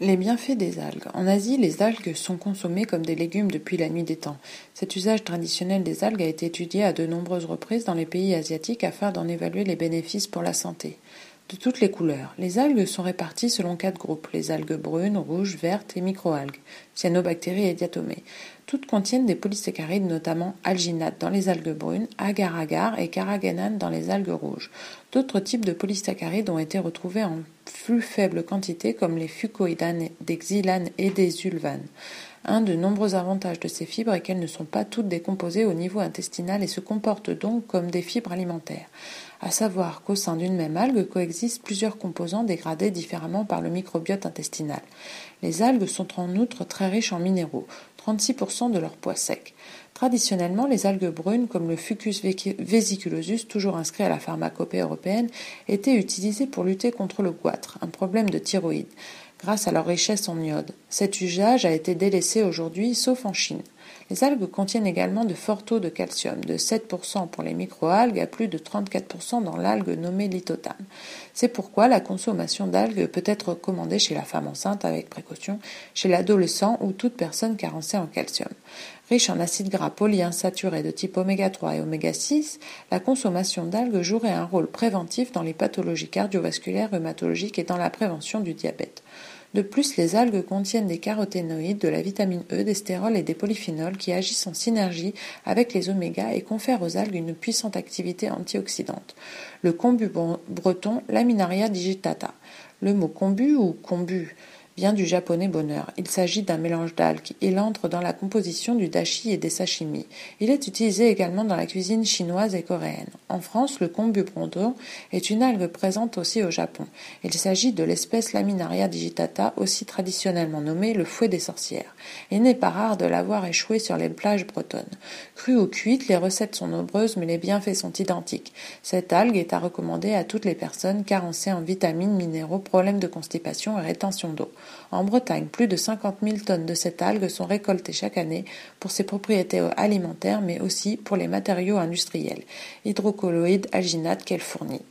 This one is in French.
Les bienfaits des algues. En Asie, les algues sont consommées comme des légumes depuis la nuit des temps. Cet usage traditionnel des algues a été étudié à de nombreuses reprises dans les pays asiatiques afin d'en évaluer les bénéfices pour la santé. De toutes les couleurs, les algues sont réparties selon 4 groupes, les algues brunes, rouges, vertes et microalgues, cyanobactéries et diatomées. Toutes contiennent des polysaccharides, notamment alginate dans les algues brunes, agar-agar et carrageenane dans les algues rouges. D'autres types de polysaccharides ont été retrouvés en plus faible quantité, comme les fucoïdanes, des xylanes et des ulvanes. Un de nombreux avantages de ces fibres est qu'elles ne sont pas toutes décomposées au niveau intestinal et se comportent donc comme des fibres alimentaires. À savoir qu'au sein d'une même algue coexistent plusieurs composants dégradés différemment par le microbiote intestinal. Les algues sont en outre très riches en minéraux, 36% de leur poids sec. Traditionnellement, les algues brunes, comme le Fucus vesiculosus, toujours inscrit à la pharmacopée européenne, étaient utilisées pour lutter contre le goitre, un problème de thyroïde, grâce à leur richesse en iode. Cet usage a été délaissé aujourd'hui, sauf en Chine. Les algues contiennent également de forts taux de calcium, de 7% pour les microalgues à plus de 34% dans l'algue nommée lithotame. C'est pourquoi la consommation d'algues peut être recommandée chez la femme enceinte avec précaution, chez l'adolescent ou toute personne carencée en calcium. Riche en acides gras polyinsaturés de type oméga 3 et oméga 6, la consommation d'algues jouerait un rôle préventif dans les pathologies cardiovasculaires, rhumatologiques et dans la prévention du diabète. De plus, les algues contiennent des caroténoïdes, de la vitamine E, des stérols et des polyphénols qui agissent en synergie avec les oméga et confèrent aux algues une puissante activité antioxydante. Le kombu breton, Laminaria digitata. Le mot kombu ou kombu vient du japonais bonheur. Il s'agit d'un mélange d'algues. Il entre dans la composition du dashi et des sashimi. Il est utilisé également dans la cuisine chinoise et coréenne. En France, le kombu breton est une algue présente aussi au Japon. Il s'agit de l'espèce Laminaria digitata, aussi traditionnellement nommée le fouet des sorcières. Il n'est pas rare de la voir échouer sur les plages bretonnes. Crue ou cuite, les recettes sont nombreuses, mais les bienfaits sont identiques. Cette algue est à recommander à toutes les personnes carencées en vitamines, minéraux, problèmes de constipation et rétention d'eau. En Bretagne, plus de 50 000 tonnes de cette algue sont récoltées chaque année pour ses propriétés alimentaires, mais aussi pour les matériaux industriels, hydrocolloïdes, alginates qu'elle fournit.